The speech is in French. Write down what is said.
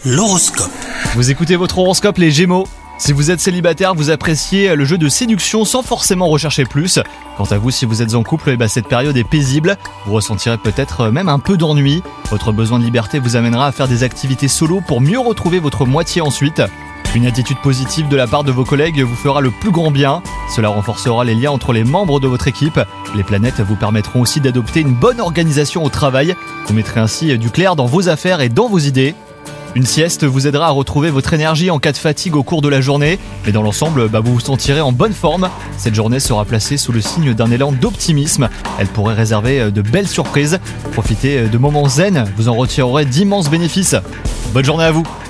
L'horoscope. Vous écoutez votre horoscope les Gémeaux. Si vous êtes célibataire, vous appréciez le jeu de séduction sans forcément rechercher plus. Quant à vous, si vous êtes en couple, cette période est paisible. Vous ressentirez peut-être même un peu d'ennui. Votre besoin de liberté vous amènera à faire des activités solo pour mieux retrouver votre moitié ensuite. Une attitude positive de la part de vos collègues vous fera le plus grand bien. Cela renforcera les liens entre les membres de votre équipe. Les planètes vous permettront aussi d'adopter une bonne organisation au travail. Vous mettrez ainsi du clair dans vos affaires et dans vos idées. Une sieste vous aidera à retrouver votre énergie en cas de fatigue au cours de la journée, mais dans l'ensemble, vous vous sentirez en bonne forme. Cette journée sera placée sous le signe d'un élan d'optimisme. Elle pourrait réserver de belles surprises. Profitez de moments zen, vous en retirerez d'immenses bénéfices. Bonne journée à vous!